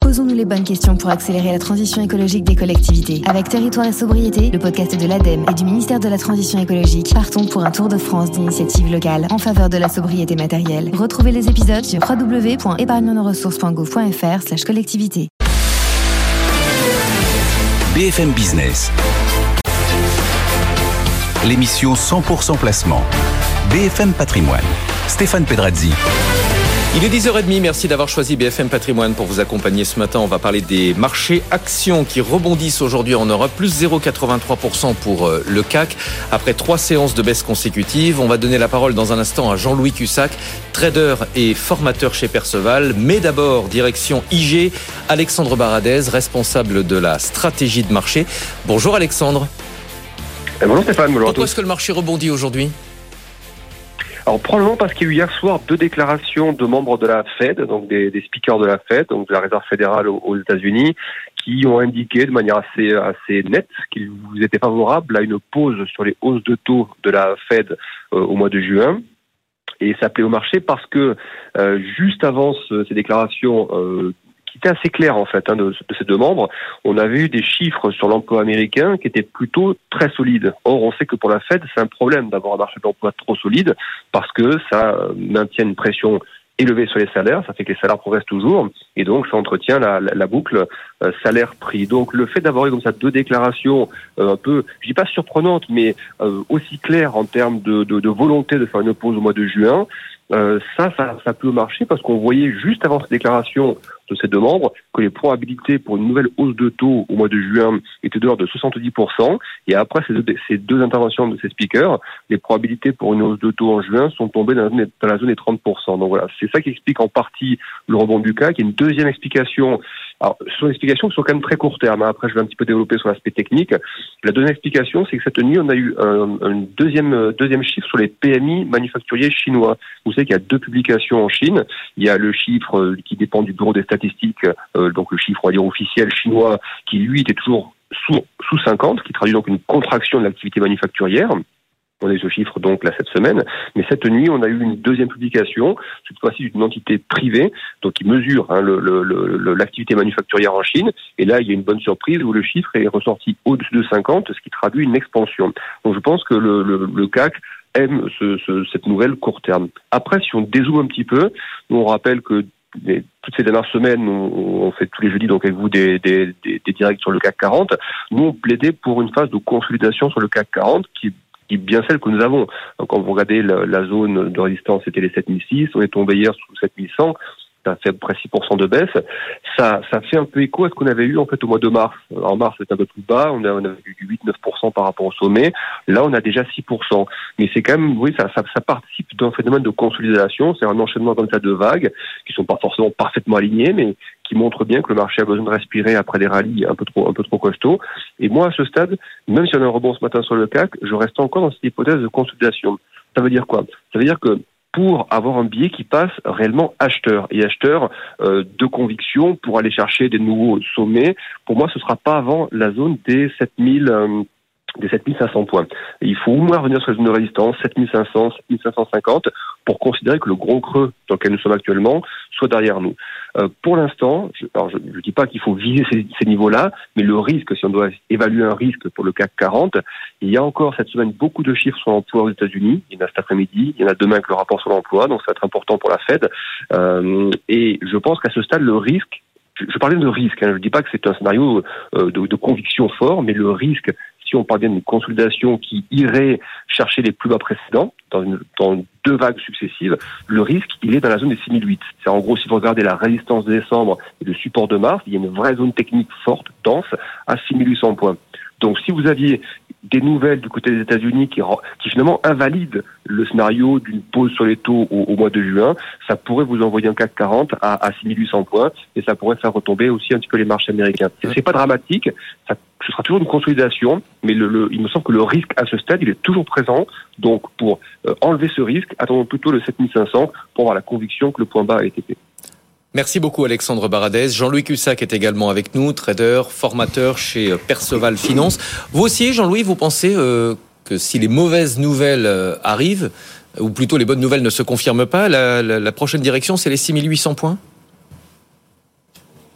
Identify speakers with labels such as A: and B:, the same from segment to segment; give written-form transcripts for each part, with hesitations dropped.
A: Posons-nous les bonnes questions pour accélérer la transition écologique des collectivités. Avec Territoire et Sobriété, le podcast de l'ADEME et du ministère de la Transition écologique, partons pour un tour de France d'initiatives locales en faveur de la sobriété matérielle. Retrouvez les épisodes sur www.épargnenosressources.gouv.fr/collectivité.
B: BFM Business. L'émission 100% placement. BFM Patrimoine. Stéphane Pedrazzi.
C: Il est 10h30, merci d'avoir choisi BFM Patrimoine pour vous accompagner ce matin. On va parler des marchés actions qui rebondissent aujourd'hui en Europe, plus 0,83% pour le CAC. Après 3 séances de baisse consécutives, on va donner la parole dans un instant à Jean-Louis Cussac, trader et formateur chez Perceval. Mais d'abord, direction IG, Alexandre Baradez, responsable de la stratégie de marché. Bonjour Alexandre.
D: Bonjour Stéphane, bonjour à tous.
C: Pourquoi est-ce que le marché rebondit aujourd'hui ?
D: Alors probablement parce qu'il y a eu hier soir 2 déclarations de membres de la Fed, donc des speakers de la Fed, donc de la Réserve fédérale aux États-Unis, qui ont indiqué de manière assez nette qu'ils étaient favorables à une pause sur les hausses de taux de la Fed au mois de juin. Et ça plaît au marché parce que juste avant ces déclarations qui étaient assez claires en fait de ces 2 membres, on avait eu des chiffres sur l'emploi américain qui étaient plutôt très solides. Or, on sait que pour la Fed, c'est un problème d'avoir un marché de l'emploi trop solide parce que ça maintient une pression élevée sur les salaires, ça fait que les salaires progressent toujours et donc ça entretient la boucle salaire-prix. Donc le fait d'avoir eu comme ça 2 déclarations un peu, je dis pas surprenantes, mais aussi claires en termes de volonté de faire une pause au mois de juin, ça peut marcher parce qu'on voyait juste avant cette déclaration de ces 2 membres que les probabilités pour une nouvelle hausse de taux au mois de juin étaient de l'ordre de 70%. Et après ces deux interventions de ces speakers, les probabilités pour une hausse de taux en juin sont tombées dans la zone des 30%. Donc voilà, c'est ça qui explique en partie le rebond du CAC. Il y a une deuxième explication. Alors, ce sont des explications qui sont quand même très court terme. Après, je vais un petit peu développer sur l'aspect technique. La deuxième explication, c'est que cette nuit, on a eu un deuxième chiffre sur les PMI manufacturiers chinois. Vous savez qu'il y a 2 publications en Chine. Il y a le chiffre qui dépend du bureau des statistiques, donc le chiffre, on va dire, officiel chinois, qui lui était toujours sous 50, qui traduit donc une contraction de l'activité manufacturière. On a eu ce chiffre donc là cette semaine, mais cette nuit on a eu une deuxième publication, cette fois-ci d'une entité privée, donc qui mesure l'activité manufacturière en Chine. Et là il y a une bonne surprise où le chiffre est ressorti au-dessus de 50, ce qui traduit une expansion. Donc je pense que le CAC aime cette nouvelle court terme. Après, si on dézoome un petit peu, nous on rappelle que toutes ces dernières semaines, on fait tous les jeudis donc avec vous des directs sur le CAC 40. Nous on plaidait pour une phase de consolidation sur le CAC 40 qui est bien celle que nous avons. Donc, quand vous regardez la zone de résistance, c'était les 7006, on est tombé hier sous 7100, ça fait à peu près 6% de baisse. Ça fait un peu écho à ce qu'on avait eu en fait au mois de mars. En mars, c'était un peu plus bas, on avait eu du 8-9% par rapport au sommet. Là, on a déjà 6%. Mais c'est quand même, oui, ça participe d'un phénomène de consolidation. C'est un enchaînement comme ça de vagues qui sont pas forcément parfaitement alignées, mais qui montre bien que le marché a besoin de respirer après des rallyes un peu trop costauds. Et moi, à ce stade, même si on a un rebond ce matin sur le CAC, je reste encore dans cette hypothèse de consolidation. Ça veut dire quoi? Ça veut dire que pour avoir un billet qui passe réellement acheteur de conviction pour aller chercher des nouveaux sommets, pour moi, ce sera pas avant la zone des 7500 points. Et il faut au moins revenir sur la zone de résistance, 7500, 7550, pour considérer que le gros creux dans lequel nous sommes actuellement soit derrière nous. Pour l'instant, je dis pas qu'il faut viser ces niveaux-là, mais le risque, si on doit évaluer un risque pour le CAC 40, il y a encore cette semaine beaucoup de chiffres sur l'emploi aux États-Unis. Il y en a cet après-midi, il y en a demain avec le rapport sur l'emploi, donc ça va être important pour la Fed. Et je pense qu'à ce stade, le risque, je parlais de risque, je ne dis pas que c'est un scénario de conviction fort, mais le risque, si on parle bien d'une consolidation qui irait chercher les plus bas précédents dans 2 vagues successives, le risque, il est dans la zone des 6008. C'est en gros, si vous regardez la résistance de décembre et le support de mars, il y a une vraie zone technique forte, dense, à 6800 points. Donc si vous aviez des nouvelles du côté des États-Unis qui finalement invalident le scénario d'une pause sur les taux au mois de juin, ça pourrait vous envoyer un CAC 40 à 6800 points et ça pourrait faire retomber aussi un petit peu les marchés américains. C'est pas dramatique, ce sera toujours une consolidation, mais il me semble que le risque à ce stade, il est toujours présent. Donc pour enlever ce risque, attendons plutôt le 7500 pour avoir la conviction que le point bas a été fait.
C: Merci beaucoup Alexandre Baradez. Jean-Louis Cussac est également avec nous, trader, formateur chez Perceval Finance. Vous aussi, Jean-Louis, vous pensez que si les mauvaises nouvelles arrivent, ou plutôt les bonnes nouvelles ne se confirment pas, la prochaine direction, c'est les 6800 points ?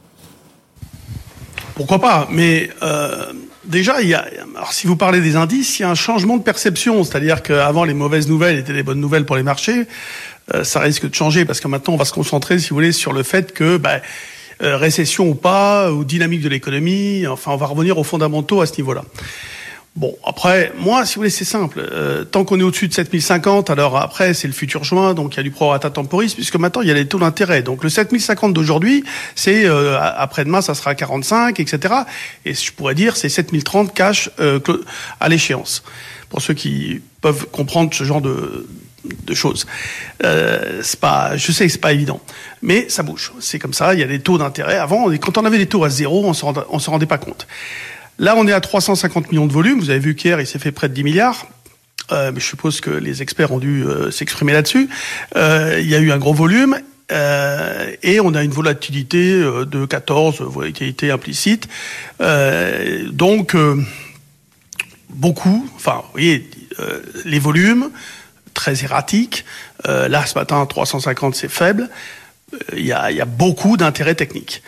E: Pourquoi pas? Mais déjà, alors si vous parlez des indices, il y a un changement de perception. C'est-à-dire qu'avant, les mauvaises nouvelles étaient des bonnes nouvelles pour les marchés. Ça risque de changer parce que maintenant, on va se concentrer, si vous voulez, sur le fait que récession ou pas, ou dynamique de l'économie, enfin, on va revenir aux fondamentaux à ce niveau-là. Bon, après, moi, si vous voulez, c'est simple. Tant qu'on est au-dessus de 7050, alors après, c'est le futur juin, donc il y a du prorata temporis, puisque maintenant, il y a les taux d'intérêt. Donc le 7050 d'aujourd'hui, c'est après-demain, ça sera 45, etc. Et je pourrais dire, c'est 7030 cash à l'échéance. Pour ceux qui peuvent comprendre ce genre de choses. Je sais que c'est pas évident, mais ça bouge. C'est comme ça, il y a des taux d'intérêt. Avant, quand on avait des taux à zéro, on se rendait pas compte. Là, on est à 350 millions de volume. Vous avez vu qu'hier, il s'est fait près de 10 milliards. Mais je suppose que les experts ont dû s'exprimer là-dessus. Il y a eu un gros volume. Et on a une volatilité de 14, volatilité implicite. Donc, beaucoup. Enfin, vous voyez, les volumes, très erratiques. Là, ce matin, 350, c'est faible. Il y a beaucoup d'intérêt technique.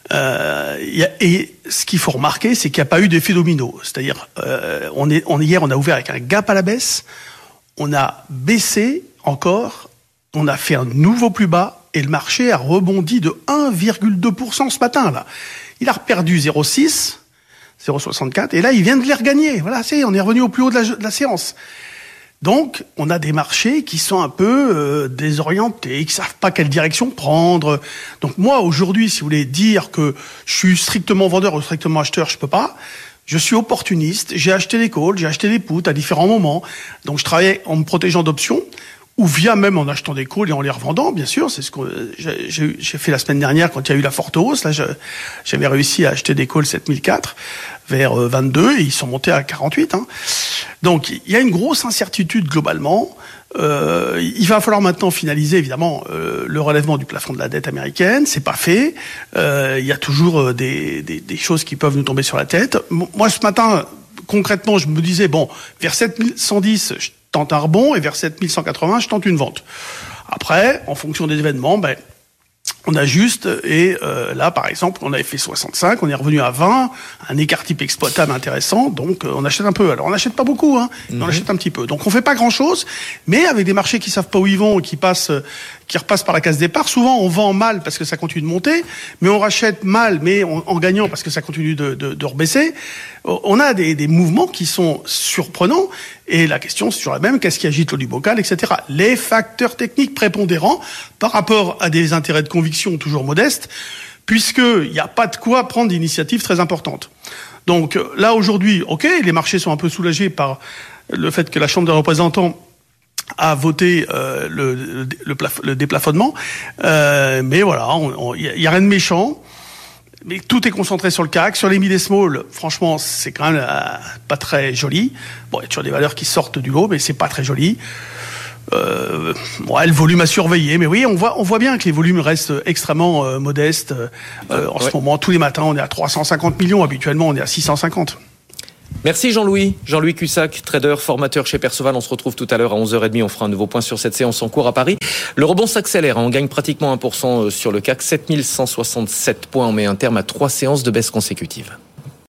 E: Et ce qu'il faut remarquer, c'est qu'il n'y a pas eu d'effet domino. C'est-à-dire, hier, on a ouvert avec un gap à la baisse, on a baissé encore, on a fait un nouveau plus bas, et le marché a rebondi de 1,2% ce matin, là. Il a perdu 0,6, 0,64, et là, il vient de les regagner. Voilà, on est revenu au plus haut de la séance. Donc, on a des marchés qui sont un peu désorientés, qui savent pas quelle direction prendre. Donc moi, aujourd'hui, si vous voulez dire que je suis strictement vendeur ou strictement acheteur, je peux pas. Je suis opportuniste. J'ai acheté des calls, j'ai acheté des puts à différents moments. Donc je travaillais en me protégeant d'options, ou via même en achetant des calls et en les revendant, bien sûr. C'est ce que j'ai fait la semaine dernière quand il y a eu la forte hausse. Là, j'avais réussi à acheter des calls 7004 vers 22 et ils sont montés à 48. Donc, il y a une grosse incertitude globalement. Il va falloir maintenant finaliser, évidemment, le relèvement du plafond de la dette américaine. C'est pas fait. Il y a toujours des choses qui peuvent nous tomber sur la tête. Moi, ce matin, concrètement, je me disais, bon, vers 7110, je tente un rebond, et vers 7180, je tente une vente. Après, en fonction des événements, on ajuste, et là, par exemple, on avait fait 65, on est revenu à 20, un écart type exploitable intéressant, donc on achète un peu. Alors, on n'achète pas beaucoup, mais on achète un petit peu. Donc, on fait pas grand-chose, mais avec des marchés qui savent pas où ils vont et qui repassent par la case départ, souvent, on vend mal parce que ça continue de monter, mais on rachète mal, mais en gagnant parce que ça continue de rebaisser. On a des mouvements qui sont surprenants, et la question, c'est toujours la même, qu'est-ce qui agite l'olibocal, etc. Les facteurs techniques prépondérants par rapport à des intérêts de conviction toujours modestes, puisqu'il n'y a pas de quoi prendre d'initiatives très importantes. Donc là, aujourd'hui, ok, les marchés sont un peu soulagés par le fait que la Chambre des représentants a voté le déplafonnement, mais voilà, il y a rien de méchant. Mais tout est concentré sur le CAC. Sur les mid et small, franchement, c'est quand même pas très joli. Bon, il y a toujours des valeurs qui sortent du lot, mais c'est pas très joli. Le volume à surveiller. Mais oui, on voit bien que les volumes restent extrêmement modestes. En ce moment, tous les matins, on est à 350 millions. Habituellement, on est à 650.
C: Merci Jean-Louis. Jean-Louis Cussac, trader, formateur chez Perceval. On se retrouve tout à l'heure à 11h30. On fera un nouveau point sur cette séance en cours à Paris. Le rebond s'accélère. On gagne pratiquement 1% sur le CAC. 7167 points. On met un terme à 3 séances de baisse consécutives.